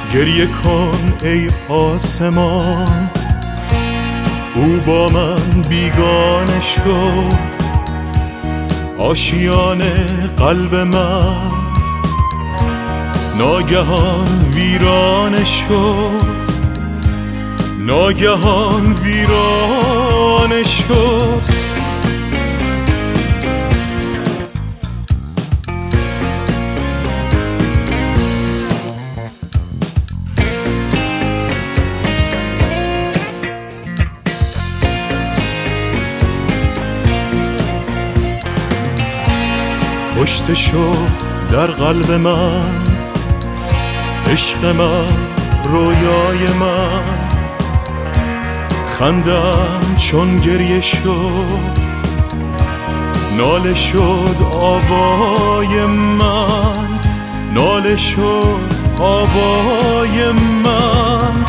گریه کن ای آسمان، او با من بیگانه شد. آشیان قلب من ناگهان ویرانه شد، ناگهان ویرانه شد. کشته شد در قلب من عشق من، رویای من. خندم چون گریه شد، ناله شد آوای من، ناله شد آوای من.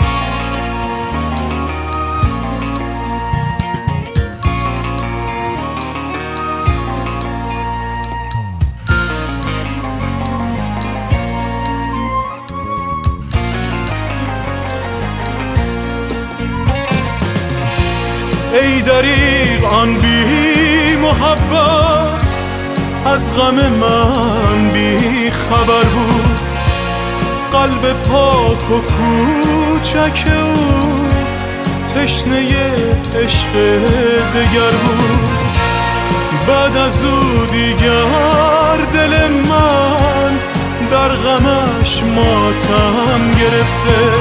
ای دریغ آن بی محبت، از غم من بی خبر بود. قلب پاک و کوچک او تشنه عشق دگر بود. بعد از او دیگر دل من در غمش ماتم گرفته.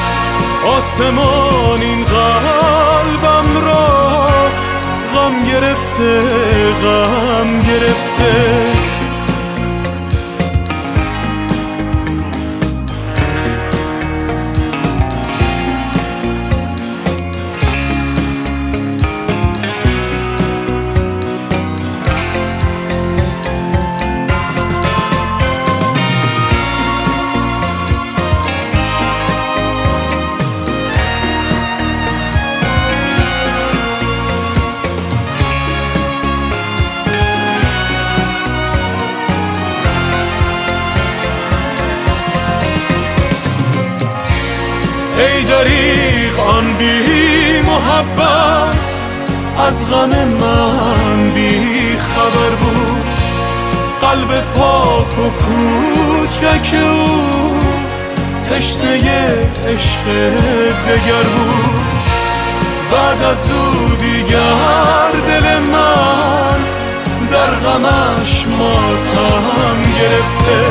آسمان این قلبم را غم گرفته، غم گرفته. ای دریغ آن بی محبت، از غم من بی خبر بود. قلب پاک و کوچک او تشنه عشق دگر بود. بعد از او دیگر دل من در غمش ماتم گرفته.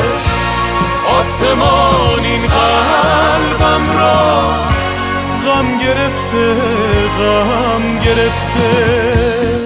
آسمان این قلبم را غم گرفته، غم گرفته.